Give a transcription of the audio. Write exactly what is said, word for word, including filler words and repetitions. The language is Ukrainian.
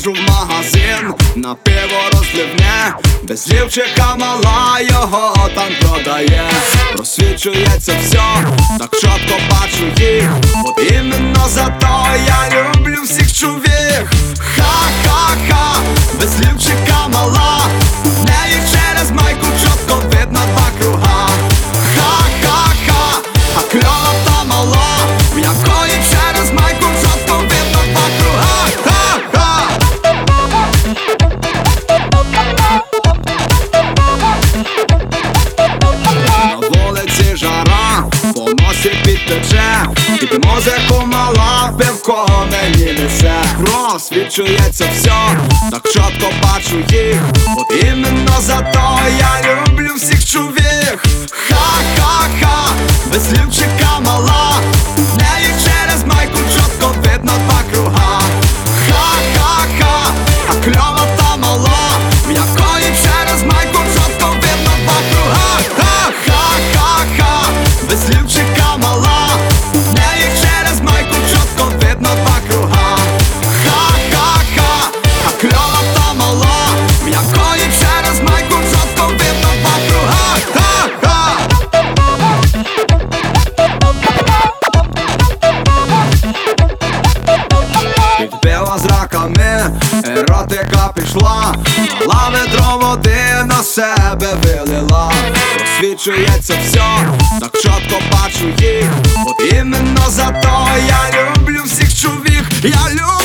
Заходжу в магазин, на пиво розливне, без лівчика мала його там продає. Просвічується все, так чітко бачу їх, от іменно за то я люблю всіх чувіх. Ха-ха-ха, без лівчика мала, неї через майку чітко видно два круга. Ха-ха-ха, а кльова та мала, в якої через майку чітко видно два круга. Ха-ха! На вулиці жара, по носі підтече, під музику мала, пивко мені несе. Просвічується все, так чітко бачу їх, от іменно за то я люблю всіх чувіх. Ха-ха-ха, без лівчика мала, неї через майку чітко видно два круга. Ха-ха-ха, а кльова та мала, в якої через майку чітко видно два круга. Ха-ха-ха, без лівчика мала, неї через майку чітко видно два круга. Ха-ха-ха, а кльова та мала, в якої через майку чітко видно два круга. Ха-ха! Підпила з раками, еротика пішла, мала ведро води на себе вилила. Просвічується все, так чітко бачу їх, от іменно за то я люблю всіх чувіх. Я люблю